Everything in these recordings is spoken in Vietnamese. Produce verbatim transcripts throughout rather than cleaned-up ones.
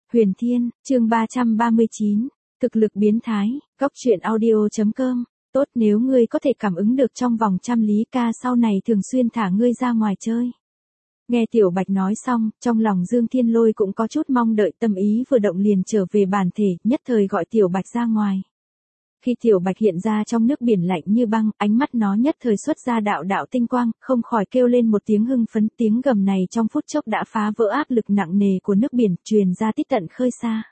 Huyền Thiên, chương ba trăm ba mươi chín, thực lực biến thái, góc truyện audio chấm com. Tốt, nếu ngươi có thể cảm ứng được trong vòng trăm lý ca sau này thường xuyên thả ngươi ra ngoài chơi. Nghe Tiểu Bạch nói xong, trong lòng Dương Thiên Lôi cũng có chút mong đợi, tâm ý vừa động liền trở về bản thể, nhất thời gọi Tiểu Bạch ra ngoài. Khi Tiểu Bạch hiện ra trong nước biển lạnh như băng, ánh mắt nó nhất thời xuất ra đạo đạo tinh quang, không khỏi kêu lên một tiếng hưng phấn, tiếng gầm này trong phút chốc đã phá vỡ áp lực nặng nề của nước biển, truyền ra tít tận khơi xa.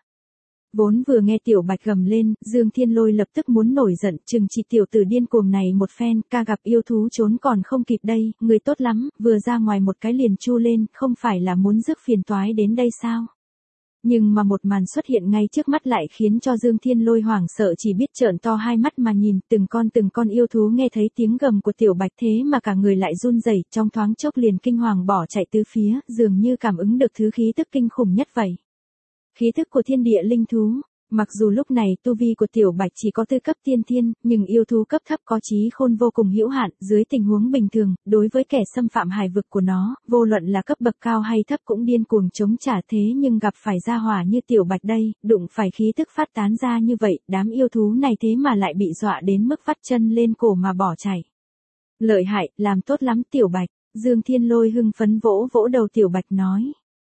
Vốn vừa nghe Tiểu Bạch gầm lên, Dương Thiên Lôi lập tức muốn nổi giận, trừng trị tiểu tử điên cuồng này một phen, ca gặp yêu thú trốn còn không kịp đây, người tốt lắm, vừa ra ngoài một cái liền chu lên, không phải là muốn rước phiền toái đến đây sao? Nhưng mà một màn xuất hiện ngay trước mắt lại khiến cho Dương Thiên Lôi hoảng sợ, chỉ biết trợn to hai mắt mà nhìn, từng con từng con yêu thú nghe thấy tiếng gầm của Tiểu Bạch thế mà cả người lại run rẩy, trong thoáng chốc liền kinh hoàng bỏ chạy tứ phía, dường như cảm ứng được thứ khí tức kinh khủng nhất vậy. Khí tức của thiên địa linh thú. Mặc dù lúc này tu vi của Tiểu Bạch chỉ có tư cấp tiên thiên, nhưng yêu thú cấp thấp có trí khôn vô cùng hữu hạn, dưới tình huống bình thường, đối với kẻ xâm phạm hải vực của nó, vô luận là cấp bậc cao hay thấp cũng điên cuồng chống trả, thế nhưng gặp phải gia hỏa như Tiểu Bạch đây, đụng phải khí tức phát tán ra như vậy, đám yêu thú này thế mà lại bị dọa đến mức vắt chân lên cổ mà bỏ chạy. Lợi hại, làm tốt lắm Tiểu Bạch, Dương Thiên Lôi hưng phấn vỗ vỗ đầu Tiểu Bạch nói.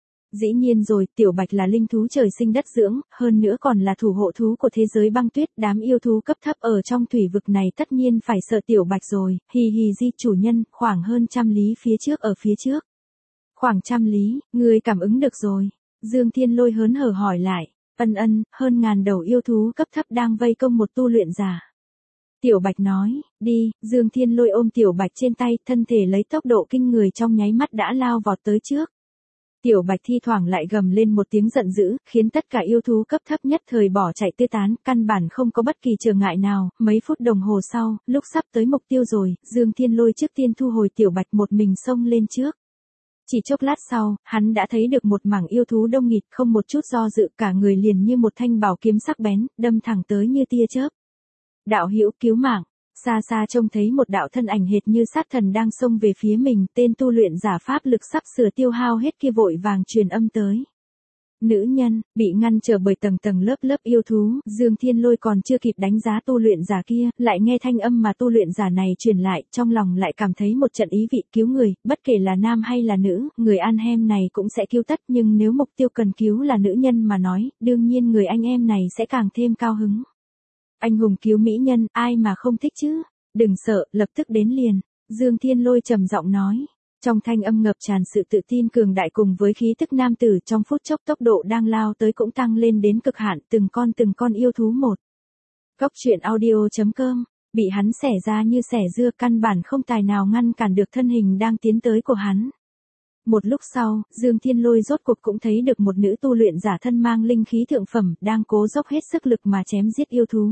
Dĩ nhiên rồi, Tiểu Bạch là linh thú trời sinh đất dưỡng, hơn nữa còn là thủ hộ thú của thế giới băng tuyết, đám yêu thú cấp thấp ở trong thủy vực này tất nhiên phải sợ Tiểu Bạch rồi, hì hì di chủ nhân, khoảng hơn trăm lý phía trước ở phía trước. Khoảng trăm lý, người cảm ứng được rồi. Dương Thiên Lôi hớn hở hỏi lại, ân ân, hơn ngàn đầu yêu thú cấp thấp đang vây công một tu luyện giả. Tiểu Bạch nói, đi, Dương Thiên Lôi ôm Tiểu Bạch trên tay, thân thể lấy tốc độ kinh người trong nháy mắt đã lao vọt tới trước. Tiểu Bạch thi thoảng lại gầm lên một tiếng giận dữ, khiến tất cả yêu thú cấp thấp nhất thời bỏ chạy tứ tán, căn bản không có bất kỳ trở ngại nào. Mấy phút đồng hồ sau, lúc sắp tới mục tiêu rồi, Dương Thiên Lôi trước tiên thu hồi Tiểu Bạch một mình xông lên trước. Chỉ chốc lát sau, hắn đã thấy được một mảng yêu thú đông nghịt, không một chút do dự, cả người liền như một thanh bảo kiếm sắc bén, đâm thẳng tới như tia chớp. Đạo hữu cứu mạng. Xa xa trông thấy một đạo thân ảnh hệt như sát thần đang xông về phía mình, tên tu luyện giả pháp lực sắp sửa tiêu hao hết kia vội vàng truyền âm tới. Nữ nhân, bị ngăn trở bởi tầng tầng lớp lớp yêu thú, Dương Thiên Lôi còn chưa kịp đánh giá tu luyện giả kia, lại nghe thanh âm mà tu luyện giả này truyền lại, trong lòng lại cảm thấy một trận ý vị cứu người, bất kể là nam hay là nữ, người anh em này cũng sẽ cứu tất, nhưng nếu mục tiêu cần cứu là nữ nhân mà nói, đương nhiên người anh em này sẽ càng thêm cao hứng. Anh hùng cứu mỹ nhân, ai mà không thích chứ? Đừng sợ, lập tức đến liền. Dương Thiên Lôi trầm giọng nói. Trong thanh âm ngập tràn sự tự tin cường đại cùng với khí tức nam tử, trong phút chốc tốc độ đang lao tới cũng tăng lên đến cực hạn, từng con từng con yêu thú một. Góc truyện audio chấm com, bị hắn xẻ ra như xẻ dưa, căn bản không tài nào ngăn cản được thân hình đang tiến tới của hắn. Một lúc sau, Dương Thiên Lôi rốt cuộc cũng thấy được một nữ tu luyện giả thân mang linh khí thượng phẩm, đang cố dốc hết sức lực mà chém giết yêu thú.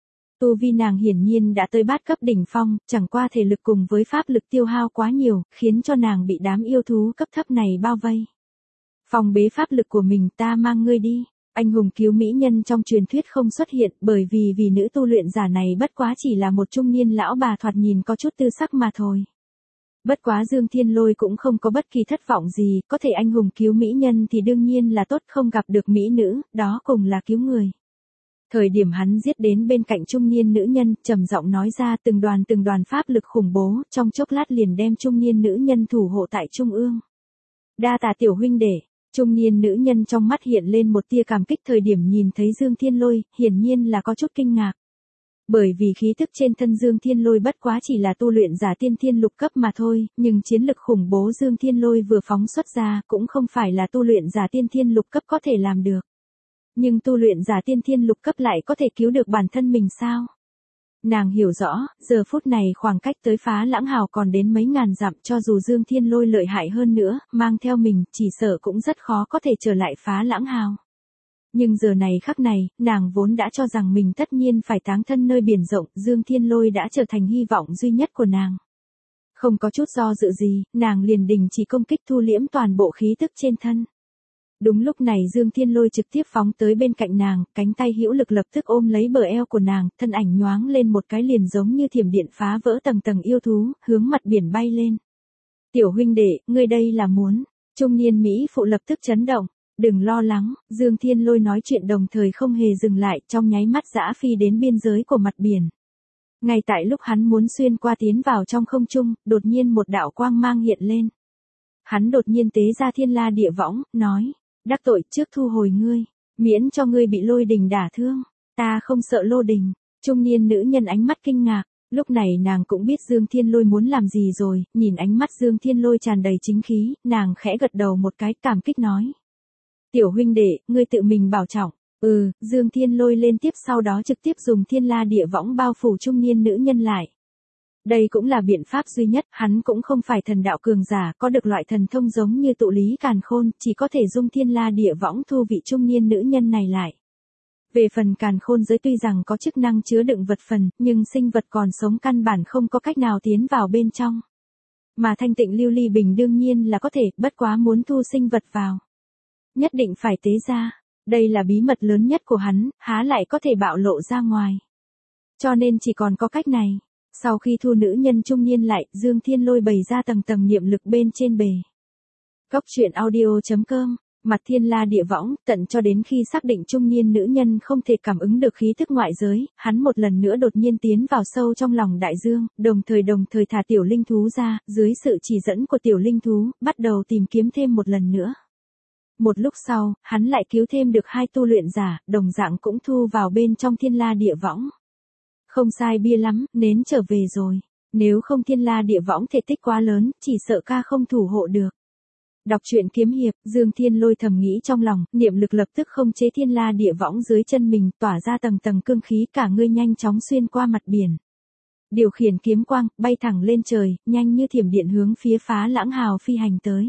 Tu vi nàng hiển nhiên đã tới bát cấp đỉnh phong, chẳng qua thể lực cùng với pháp lực tiêu hao quá nhiều, khiến cho nàng bị đám yêu thú cấp thấp này bao vây. Phòng bế pháp lực của mình, ta mang ngươi đi. Anh hùng cứu mỹ nhân trong truyền thuyết không xuất hiện, bởi vì vì nữ tu luyện giả này bất quá chỉ là một trung niên lão bà thoạt nhìn có chút tư sắc mà thôi. Bất quá Dương Thiên Lôi cũng không có bất kỳ thất vọng gì, có thể anh hùng cứu mỹ nhân thì đương nhiên là tốt, không gặp được mỹ nữ, đó cùng là cứu người. Thời điểm hắn giết đến bên cạnh trung niên nữ nhân, trầm giọng nói ra từng đoàn từng đoàn pháp lực khủng bố, trong chốc lát liền đem trung niên nữ nhân thủ hộ tại trung ương. Đa tạ tiểu huynh đệ, trung niên nữ nhân trong mắt hiện lên một tia cảm kích thời điểm nhìn thấy Dương Thiên Lôi, hiển nhiên là có chút kinh ngạc. Bởi vì khí tức trên thân Dương Thiên Lôi bất quá chỉ là tu luyện giả tiên thiên lục cấp mà thôi, nhưng chiến lực khủng bố Dương Thiên Lôi vừa phóng xuất ra cũng không phải là tu luyện giả tiên thiên lục cấp có thể làm được. Nhưng tu luyện giả tiên thiên lục cấp lại có thể cứu được bản thân mình sao? Nàng hiểu rõ, giờ phút này khoảng cách tới Phá Lãng Hào còn đến mấy ngàn dặm, cho dù Dương Thiên Lôi lợi hại hơn nữa, mang theo mình, chỉ sợ cũng rất khó có thể trở lại Phá Lãng Hào. Nhưng giờ này khắc này, nàng vốn đã cho rằng mình tất nhiên phải táng thân nơi biển rộng, Dương Thiên Lôi đã trở thành hy vọng duy nhất của nàng. Không có chút do dự gì, nàng liền đình chỉ công kích, thu liễm toàn bộ khí tức trên thân. Đúng lúc này Dương Thiên Lôi trực tiếp phóng tới bên cạnh nàng, cánh tay hữu lực lập tức ôm lấy bờ eo của nàng, thân ảnh nhoáng lên một cái liền giống như thiểm điện phá vỡ tầng tầng yêu thú, hướng mặt biển bay lên. Tiểu huynh đệ, ngươi đây là muốn? Trung niên Mỹ phụ lập tức chấn động. Đừng lo lắng, Dương Thiên Lôi nói chuyện đồng thời không hề dừng lại, trong nháy mắt dã phi đến biên giới của mặt biển. Ngay tại lúc hắn muốn xuyên qua tiến vào trong không trung, đột nhiên một đạo quang mang hiện lên. Hắn đột nhiên tế ra thiên la địa võng, nói, đắc tội trước thu hồi ngươi, miễn cho ngươi bị lôi đình đả thương, ta không sợ lô đình. Trung niên nữ nhân ánh mắt kinh ngạc, lúc này nàng cũng biết Dương Thiên Lôi muốn làm gì rồi, nhìn ánh mắt Dương Thiên Lôi tràn đầy chính khí, nàng khẽ gật đầu một cái cảm kích nói. Tiểu huynh đệ, ngươi tự mình bảo trọng. Ừ, Dương Thiên Lôi lên tiếp sau đó trực tiếp dùng thiên la địa võng bao phủ trung niên nữ nhân lại. Đây cũng là biện pháp duy nhất, hắn cũng không phải thần đạo cường giả, có được loại thần thông giống như tụ lý càn khôn, chỉ có thể dung thiên la địa võng thu vị trung niên nữ nhân này lại. Về phần càn khôn giới tuy rằng có chức năng chứa đựng vật phần, nhưng sinh vật còn sống căn bản không có cách nào tiến vào bên trong. Mà thanh tịnh lưu ly bình đương nhiên là có thể, bất quá muốn thu sinh vật vào. Nhất định phải tế ra. Đây là bí mật lớn nhất của hắn, há lại có thể bạo lộ ra ngoài. Cho nên chỉ còn có cách này. Sau khi thu nữ nhân trung niên lại, Dương Thiên Lôi bày ra tầng tầng niệm lực bên trên bề. Cốc truyện audio chấm com, mặt thiên la địa võng, tận cho đến khi xác định trung niên nữ nhân không thể cảm ứng được khí thức ngoại giới, hắn một lần nữa đột nhiên tiến vào sâu trong lòng đại dương, đồng thời đồng thời thả tiểu linh thú ra, dưới sự chỉ dẫn của tiểu linh thú, bắt đầu tìm kiếm thêm một lần nữa. Một lúc sau, hắn lại cứu thêm được hai tu luyện giả, đồng dạng cũng thu vào bên trong thiên la địa võng. Không sai bia lắm, nến trở về rồi. Nếu không thiên la địa võng thể tích quá lớn, chỉ sợ ca không thủ hộ được. Đọc truyện kiếm hiệp, Dương Thiên Lôi thầm nghĩ trong lòng, niệm lực lập tức không chế thiên la địa võng dưới chân mình, tỏa ra tầng tầng cương khí, cả người nhanh chóng xuyên qua mặt biển. Điều khiển kiếm quang, bay thẳng lên trời, nhanh như thiểm điện hướng phía Phá Lãng Hào phi hành tới.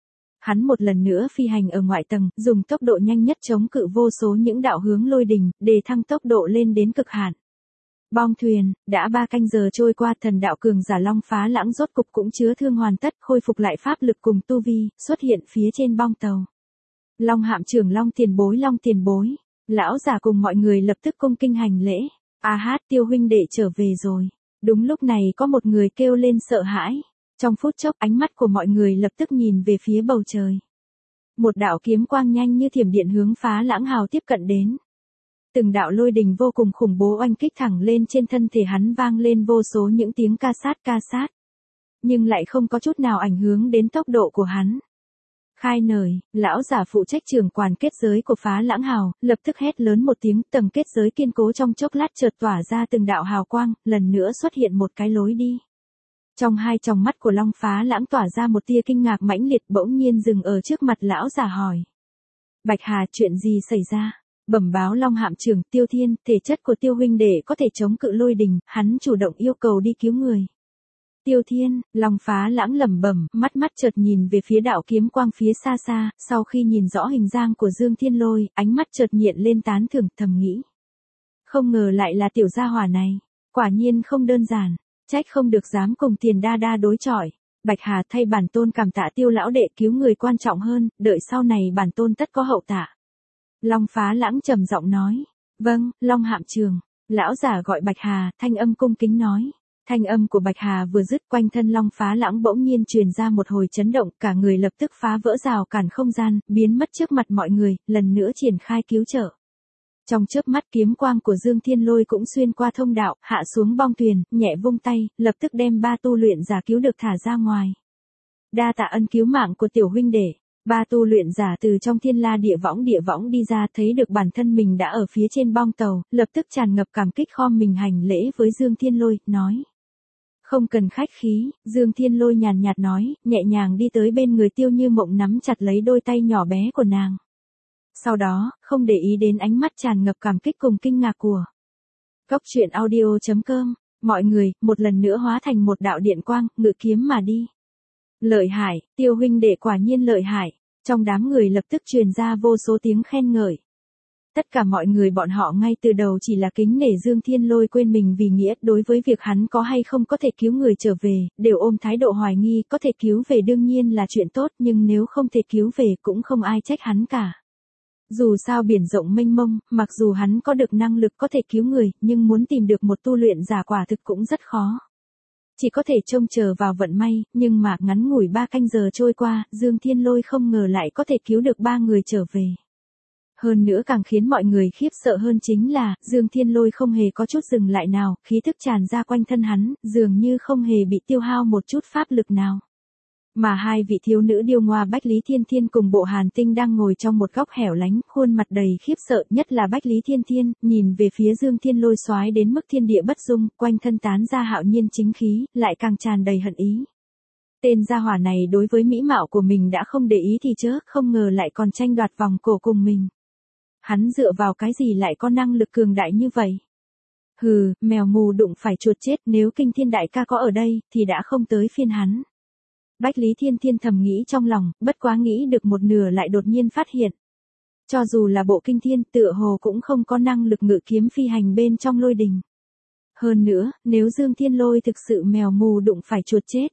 Hắn một lần nữa phi hành ở ngoại tầng, dùng tốc độ nhanh nhất chống cự vô số những đạo hướng lôi đình, để thăng tốc độ lên đến cực hạn. Bong thuyền, đã ba canh giờ trôi qua, thần đạo cường giả Long Phá Lãng rốt cục cũng chứa thương hoàn tất, khôi phục lại pháp lực cùng tu vi, xuất hiện phía trên bong tàu. Long Hạm trưởng Long tiền bối Long tiền bối, lão giả cùng mọi người lập tức cung kinh hành lễ. A hát, Tiêu huynh đệ trở về rồi. Đúng lúc này có một người kêu lên sợ hãi. Trong phút chốc ánh mắt của mọi người lập tức nhìn về phía bầu trời. Một đạo kiếm quang nhanh như thiểm điện hướng Phá Lãng Hào tiếp cận đến. Từng đạo lôi đình vô cùng khủng bố oanh kích thẳng lên trên thân thể hắn, vang lên vô số những tiếng ca sát ca sát. Nhưng lại không có chút nào ảnh hưởng đến tốc độ của hắn. Khai nời, lão giả phụ trách trưởng quản kết giới của Phá Lãng Hào, lập tức hét lớn một tiếng, tầng kết giới kiên cố trong chốc lát chợt tỏa ra từng đạo hào quang, lần nữa xuất hiện một cái lối đi. Trong hai tròng mắt của Long Phá Lãng tỏa ra một tia kinh ngạc mãnh liệt, bỗng nhiên dừng ở trước mặt lão giả hỏi. Bạch Hà, chuyện gì xảy ra? Bẩm báo Long Hạm trưởng, Tiêu Thiên, thể chất của Tiêu huynh đệ có thể chống cự lôi đình, hắn chủ động yêu cầu đi cứu người. Tiêu Thiên, Long Phá Lãng lẩm bẩm, mắt mắt chợt nhìn về phía đạo kiếm quang phía xa xa, sau khi nhìn rõ hình dáng của Dương Thiên Lôi, ánh mắt chợt hiện lên tán thưởng, thầm nghĩ. Không ngờ lại là tiểu gia hỏa này, quả nhiên không đơn giản. Trách không được dám cùng Tiền Đa Đa đối chọi. Bạch Hà, thay bản tôn cảm tạ Tiêu lão đệ cứu người quan trọng hơn, đợi sau này bản tôn tất có hậu tạ. Long Phá Lãng trầm giọng nói. Vâng, Long Hạm trường. Lão giả gọi Bạch Hà, thanh âm cung kính nói. Thanh âm của Bạch Hà vừa dứt, quanh thân Long Phá Lãng bỗng nhiên truyền ra một hồi chấn động, cả người lập tức phá vỡ rào cản không gian, biến mất trước mặt mọi người, lần nữa triển khai cứu trợ. Trong chớp mắt kiếm quang của Dương Thiên Lôi cũng xuyên qua thông đạo, hạ xuống bong thuyền, nhẹ vung tay, lập tức đem ba tu luyện giả cứu được thả ra ngoài. Đa tạ ân cứu mạng của tiểu huynh đệ. Ba tu luyện giả từ trong thiên la địa võng địa võng đi ra, thấy được bản thân mình đã ở phía trên bong tàu, lập tức tràn ngập cảm kích khom mình hành lễ với Dương Thiên Lôi, nói. Không cần khách khí, Dương Thiên Lôi nhàn nhạt nói, nhẹ nhàng đi tới bên người Tiêu Như Mộng nắm chặt lấy đôi tay nhỏ bé của nàng. Sau đó, không để ý đến ánh mắt tràn ngập cảm kích cùng kinh ngạc của. Cốc truyện audio chấm com, mọi người, một lần nữa hóa thành một đạo điện quang, ngự kiếm mà đi. Lợi hại, Tiêu huynh đệ quả nhiên lợi hại. Trong đám người lập tức truyền ra vô số tiếng khen ngợi. Tất cả mọi người bọn họ ngay từ đầu chỉ là kính nể Dương Thiên Lôi, quên mình vì nghĩa, đối với việc hắn có hay không có thể cứu người trở về, đều ôm thái độ hoài nghi, có thể cứu về đương nhiên là chuyện tốt, nhưng nếu không thể cứu về cũng không ai trách hắn cả. Dù sao biển rộng mênh mông, mặc dù hắn có được năng lực có thể cứu người, nhưng muốn tìm được một tu luyện giả quả thực cũng rất khó. Chỉ có thể trông chờ vào vận may, nhưng mà ngắn ngủi ba canh giờ trôi qua, Dương Thiên Lôi không ngờ lại có thể cứu được ba người trở về. Hơn nữa càng khiến mọi người khiếp sợ hơn chính là, Dương Thiên Lôi không hề có chút dừng lại nào, khí tức tràn ra quanh thân hắn, dường như không hề bị tiêu hao một chút pháp lực nào. Mà hai vị thiếu nữ điêu ngoa Bách Lý Thiên Thiên cùng Bộ Hàn Tinh đang ngồi trong một góc hẻo lánh, khuôn mặt đầy khiếp sợ, nhất là Bách Lý Thiên Thiên, nhìn về phía Dương Thiên Lôi soái đến mức thiên địa bất dung, quanh thân tán ra hạo nhiên chính khí, lại càng tràn đầy hận ý. Tên gia hỏa này đối với mỹ mạo của mình đã không để ý thì chớ, không ngờ lại còn tranh đoạt vòng cổ cùng mình. Hắn dựa vào cái gì lại có năng lực cường đại như vậy? Hừ, mèo mù đụng phải chuột chết, nếu Kinh Thiên đại ca có ở đây, thì đã không tới phiên hắn. Bách Lý Thiên Thiên thầm nghĩ trong lòng, bất quá nghĩ được một nửa lại đột nhiên phát hiện. Cho dù là bộ Kinh Thiên tựa hồ cũng không có năng lực ngự kiếm phi hành bên trong lôi đình. Hơn nữa, nếu Dương Thiên Lôi thực sự mèo mù đụng phải chuột chết,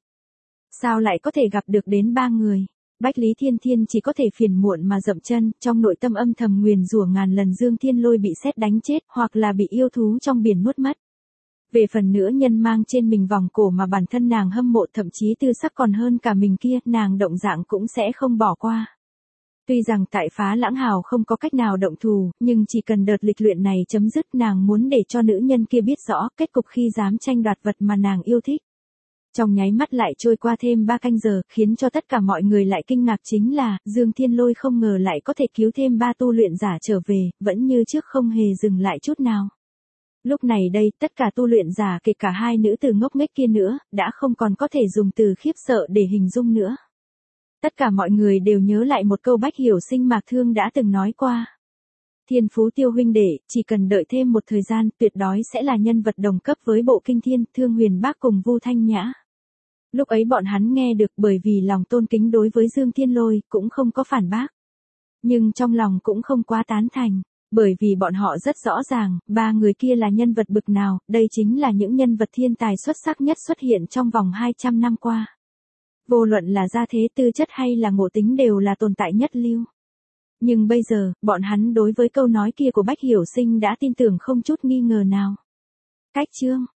sao lại có thể gặp được đến ba người? Bách Lý Thiên Thiên chỉ có thể phiền muộn mà dậm chân, trong nội tâm âm thầm nguyền rủa ngàn lần Dương Thiên Lôi bị sét đánh chết, hoặc là bị yêu thú trong biển nuốt mất. Về phần nữa nhân mang trên mình vòng cổ mà bản thân nàng hâm mộ thậm chí tư sắc còn hơn cả mình kia, nàng động dạng cũng sẽ không bỏ qua. Tuy rằng tại Phá Lãng Hào không có cách nào động thù, nhưng chỉ cần đợt lịch luyện này chấm dứt, nàng muốn để cho nữ nhân kia biết rõ kết cục khi dám tranh đoạt vật mà nàng yêu thích. Trong nháy mắt lại trôi qua thêm ba canh giờ, khiến cho tất cả mọi người lại kinh ngạc chính là, Dương Thiên Lôi không ngờ lại có thể cứu thêm ba tu luyện giả trở về, vẫn như trước không hề dừng lại chút nào. Lúc này đây, tất cả tu luyện giả kể cả hai nữ tử ngốc nghếch kia nữa, đã không còn có thể dùng từ khiếp sợ để hình dung nữa. Tất cả mọi người đều nhớ lại một câu Bách Hiểu Sinh Mạc Thương đã từng nói qua. Thiên Phú Tiêu huynh đệ, chỉ cần đợi thêm một thời gian, tuyệt đối sẽ là nhân vật đồng cấp với Bộ Kinh Thiên, Thương Huyền Bác cùng Vu Thanh Nhã. Lúc ấy bọn hắn nghe được bởi vì lòng tôn kính đối với Dương Thiên Lôi, cũng không có phản bác. Nhưng trong lòng cũng không quá tán thành, bởi vì bọn họ rất rõ ràng, ba người kia là nhân vật bực nào, đây chính là những nhân vật thiên tài xuất sắc nhất xuất hiện trong vòng hai trăm năm qua. Vô luận là gia thế tư chất hay là ngộ tính đều là tồn tại nhất lưu. Nhưng bây giờ, bọn hắn đối với câu nói kia của Bách Hiểu Sinh đã tin tưởng không chút nghi ngờ nào. Cách chương